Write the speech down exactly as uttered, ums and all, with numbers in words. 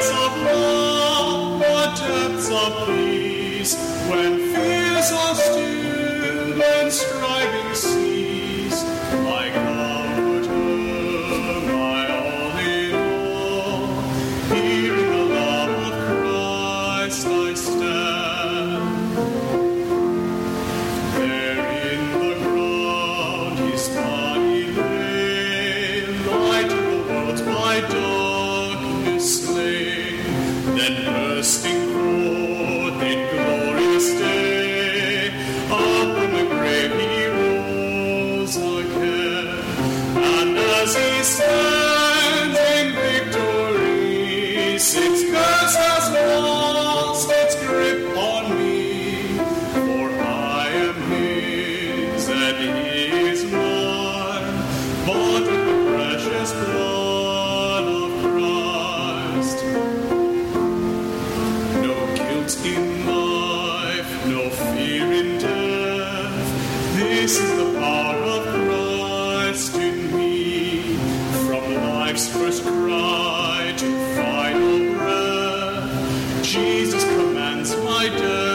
heights of love, the depths of peace, when fears are still and striving cease, my comforter, my all in all, here in the love of Christ I stand. There in the ground his body lay, light of the world by darkness slain, then bursting forth in glorious day, up from the grave he rose again, and as he stands in victory, sin's curse has lost its grip on me, for I am his and he is mine, bought with the precious blood of Christ. No guilt in life, no fear in death, this is the power of Christ in me. From life's first cry to final breath, Jesus commands my death.